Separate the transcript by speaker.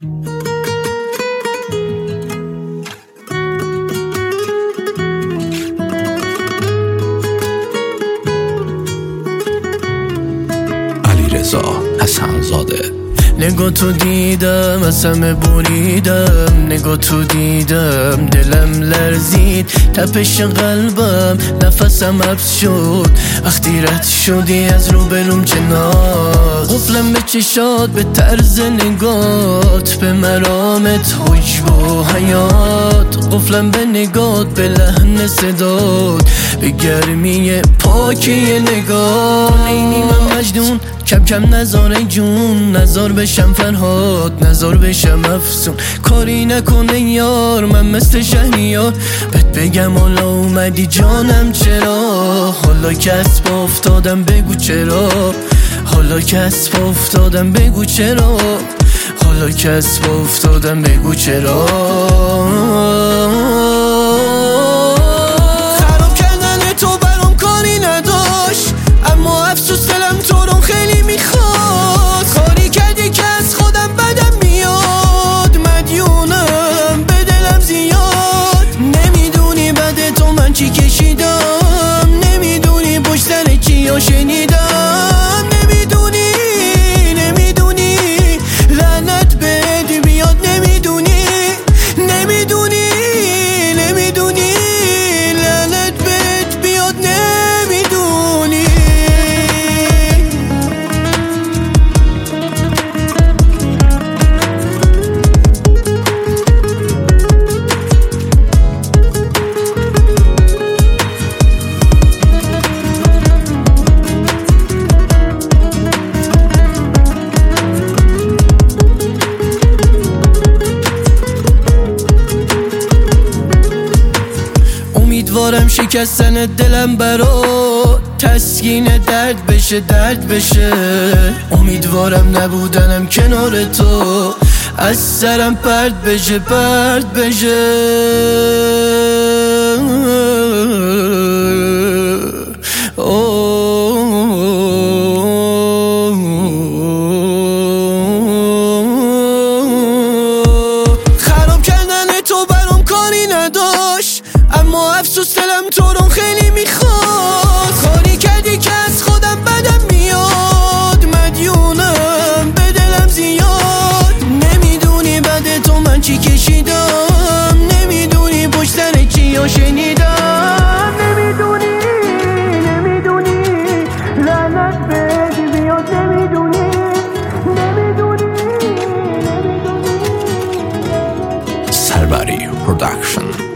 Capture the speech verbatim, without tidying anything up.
Speaker 1: علیرضا حسن‌زاده.
Speaker 2: نگاه تو دیدم از همه بریدم، نگاه تو دیدم دلم لرزید، تپش قلبم نفسم حبس شد وقتی رد شدی از روبروم کنار. قفلم به چشات، به طرز نگات، به مرامت، حجب و حیات. قفلم به نگات، به لحن صدات، به گرمی پاکی نگات. اینی من مجنون، کم کم نزار جون، نزار بشم فرهاد، نزار بشم افسون. کاری نکنه یار، من مثل شهریار بهت بگم حالا اومدی جانم چرا. حالا که از پا افتادم بگو چرا، حالا که از پا افتادم بگو چرا، حالا که از پا افتادم بگو چرا. خراب کردن تو برام کاری نداشت، اما افسوس دلم تو رو خیلی میخواد. کاری کردی که از خودم بدم میاد، مدیونم به دلم زیاد. نمیدونی بعد تو من چی کشیدم، نمیدونی پشت سر چیا شنیدم. نمیدونی نمیدونی لعنت بهت بیاد. نمیدونی نمیدونی نمیدونی لعنت بهت بیاد. نمیدونی امیدوارم شکستن دلم برات تسکین درد بشه، درد بشه. امیدوارم نبودنم کنار تو از سرم پرد بشه، پرد بشه. خراب کردن تو برام کاری نداشت، اما افسوس دلم تو رو خیلی میخواد. کاری کردی که از خودم بدم میاد، مدیونم به دلم زیاد. نمیدونی بعد تو من چی کشیدم، نمیدونی پشت سر چیا شنیدم. نمیدونی نمیدونی لعنت بهت بیاد. نمیدونی نمیدونی نمیدونی
Speaker 1: سربری پروداکشن.